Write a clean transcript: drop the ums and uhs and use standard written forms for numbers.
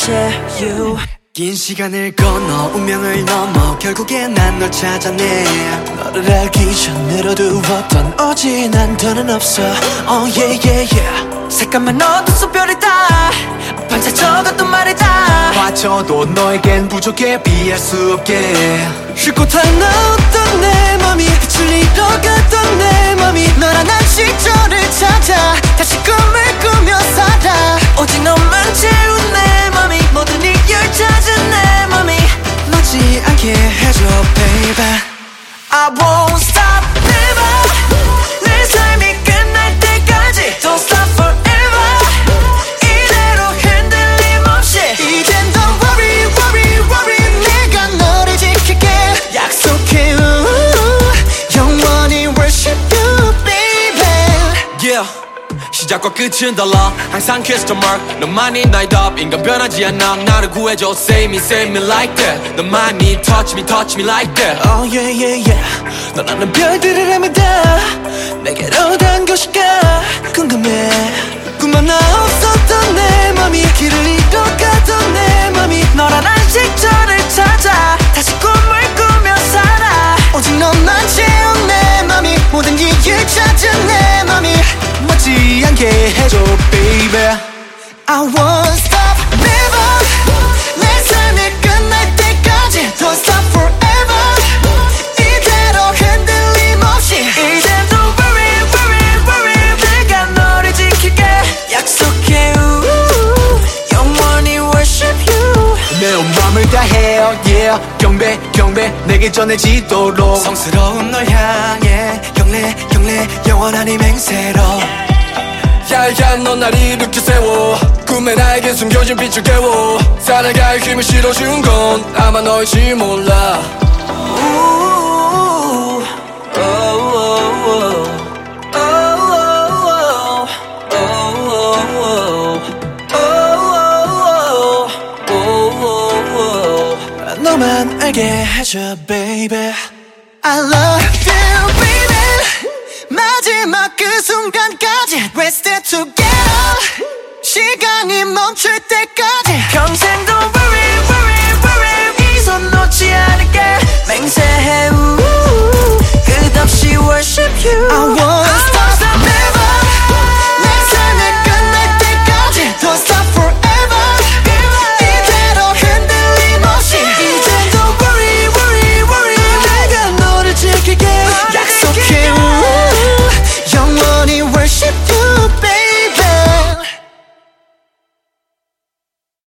share you. 긴 시간을 건너 운명을 넘어 결국엔 난 널 찾아내. 너를 알기 전으로 두었던 어진한 더는 없어. Oh yeah yeah yeah. 색감만 어두운 별이다 반짝 적었던 말이다. 맞춰도 너에겐 부족해 비할 수 없게. 쉴곳 하나 없던 내 맘이 빛을 잃어갔던 내 맘이 너란 한 시절을 찾아 다시 꿈을 꾸며 살아. 오직 너만 채운 내 맘이 모든 이유를 찾은 내 맘이 놓지 않게 해줘 baby. I won't stop never. 내 삶이 끝날 때까지 Don't stop forever. 이대로 흔들림 없이 이젠 don't worry worry worry. 내가 너를 지킬게 약속해 영원히 worship you baby. Yeah. 시작과 끝은 달라 항상 question mark. 너만이 나의 답 인간 변하지 않아. 나를 구해줘 save me like that. 너만이 touch me like that. Oh yeah yeah yeah. 너라는 별들을 헤매다 내게로 단 것일까 궁금해. 꿈 하나 없었던 내 맘이 길을 잃어가던 내 맘이 너란 한 시절을 찾아 다시 꿈을 꾸며 살아. 오직 너만 채운 내 맘이 모든 이유를 찾은 내 맘이 놓지 않게 해줘 baby. I won't stop never. 내 삶이 끝날 때까지 Don't stop forever. 이대로 흔들림 없이 이젠 don't worry worry worry. 내가 너를 지킬게 약속해 영원히 worship you. 내 온 맘을 다해 yeah. 경배 내게 전해지도록 성스러운 널 향해 경례 영원한 이 맹세로. 야야 넌 날 일으켜 세워 꿈에 나에게 숨겨진 빛을 깨워. 살아갈 힘을 실어준 건 아마 너일지 몰라. 너만 알게 해줘 baby. I love you baby. 마지막 그 순간까지 Let's stay together. 시간이 멈출 때까지 평생 don't worry worry worry. 이 손 놓지 않을게 맹세해 끝없이 worship you. I won't stop never.